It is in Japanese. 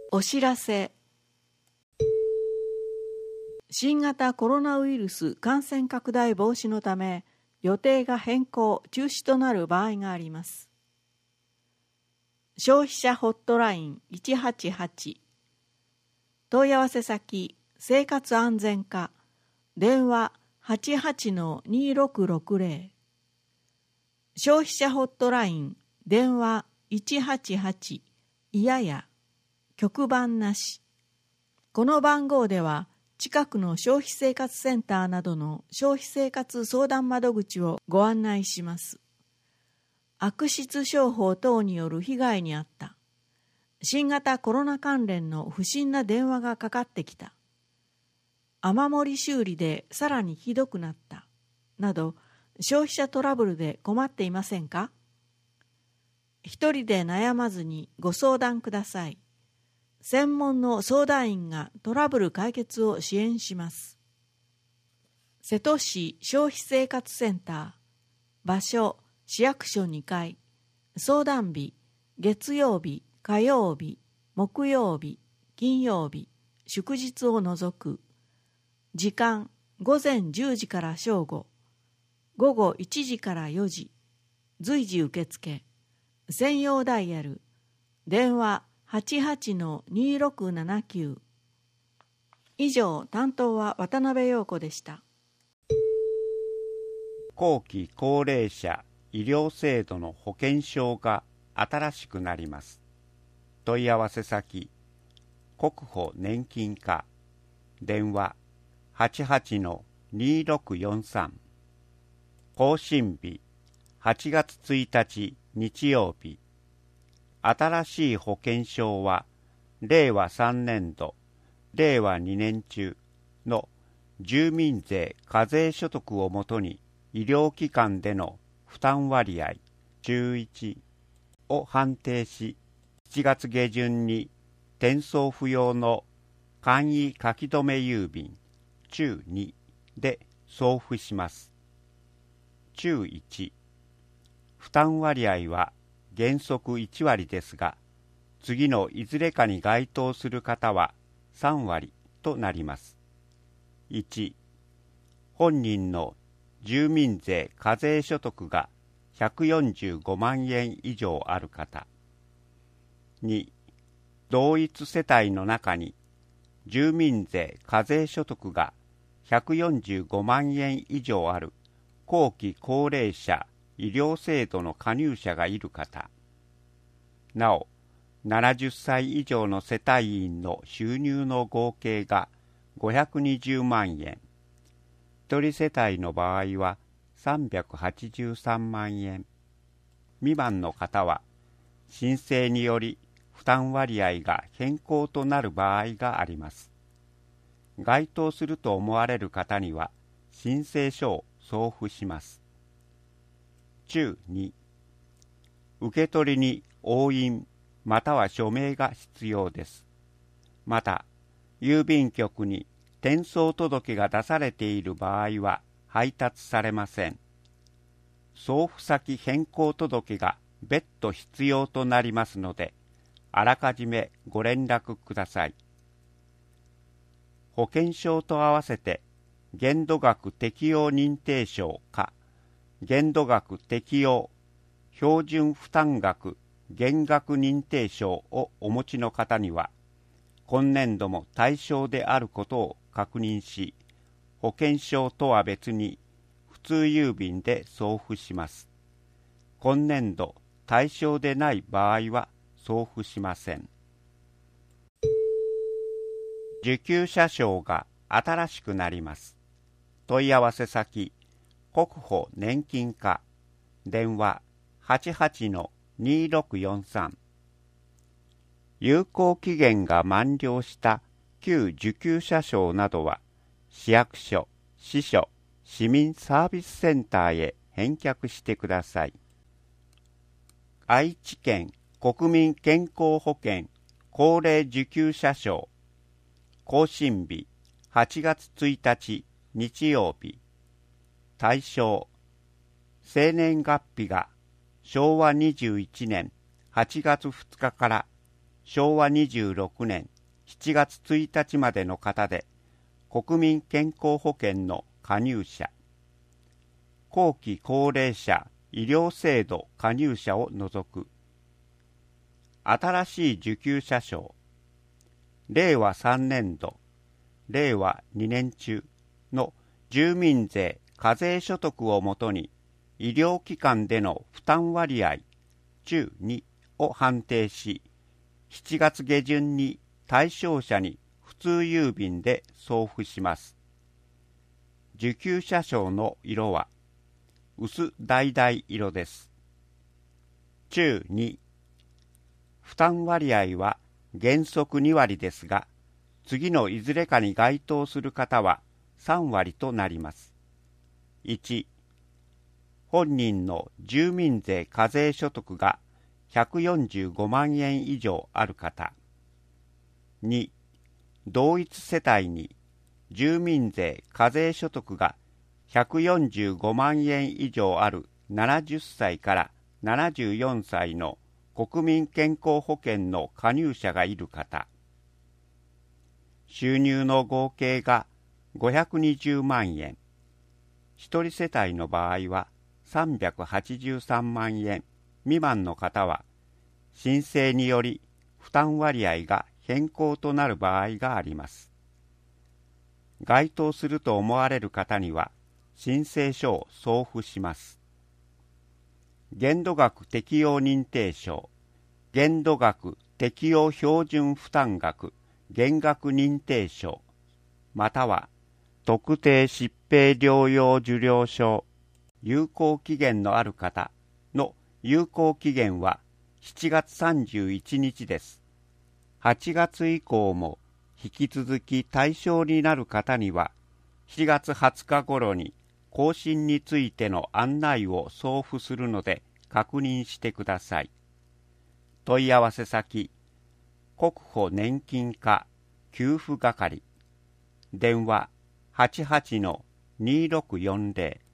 お知らせ。新型コロナウイルス感染拡大防止のため、予定が変更・中止となる場合があります。消費者ホットライン188、問い合わせ先生活安全課、電話 88-2660、消費者ホットライン電話188、いやや局番なし。この番号では近くの消費生活センターなどの消費生活相談窓口をご案内します。悪質商法等による被害に遭った、新型コロナ関連の不審な電話がかかってきた、雨漏り修理でさらにひどくなったなど、消費者トラブルで困っていませんか？一人で悩まずにご相談ください。専門の相談員がトラブル解決を支援します。瀬戸市消費生活センター、場所市役所2階、相談日月曜日、火曜日、木曜日、金曜日、祝日を除く。時間午前10時から正午、午後1時から4時、随時受付。専用ダイヤル電話88-2679。以上、担当は渡辺陽子でした。 後期高齢者医療制度の保険証が新しくなります。問い合わせ先国保年金課、電話 88-2643。更新日8月1日日曜日。新しい保険証は令和3年度、令和2年中の住民税課税所得をもとに医療機関での負担割合中1を判定し、7月下旬に転送不要の簡易書き留め郵便中2で送付します。中1、負担割合は原則1割ですが、次のいずれかに該当する方は3割となります。1、本人の住民税課税所得が145万円以上ある方。2、同一世帯の中に住民税課税所得が145万円以上ある後期高齢者医療制度の加入者がいる方。なお、70歳以上の世帯員の収入の合計が520万円。一人世帯の場合は383万円。未満の方は、申請により負担割合が変更となる場合があります。該当すると思われる方には、申請書を送付します。中2、受け取りに押印または署名が必要です。また、郵便局に転送届が出されている場合は配達されません。送付先変更届が別途必要となりますので、あらかじめご連絡ください。保険証と合わせて限度額適用認定証か限度額適用標準負担額減額認定証をお持ちの方には、今年度も対象であることを確認し、保険証とは別に普通郵便で送付します。今年度対象でない場合は送付しません。受給者証が新しくなります。問い合わせ先国保年金課、電話 88-2643。有効期限が満了した旧受給者証などは、市役所、支所、市民サービスセンターへ返却してください。愛知県国民健康保険高齢受給者証、更新日8月1日日曜日。対象、生年月日が昭和21年8月2日から昭和26年7月1日までの方で国民健康保険の加入者、後期高齢者医療制度加入者を除く。新しい受給者証、令和3年度、令和2年中の住民税課税所得をもとに医療機関での負担割合中2を判定し、7月下旬に対象者に普通郵便で送付します。受給者証の色は薄橙色です。中2、負担割合は原則2割ですが、次のいずれかに該当する方は3割となります。1、本人の住民税課税所得が145万円以上ある方。2、同一世帯に住民税課税所得が145万円以上ある70歳から74歳の国民健康保険の加入者がいる方。収入の合計が520万円。一人世帯の場合は383万円未満の方は、申請により負担割合が変更となる場合があります。該当すると思われる方には、申請書を送付します。限度額適用認定証、限度額適用標準負担額減額認定証、または特定疾病療養受領証、有効期限のある方の有効期限は7月31日です。8月以降も引き続き対象になる方には、7月20日頃に更新についての案内を送付するので確認してください。問い合わせ先、国保年金課給付係、電話 88-2640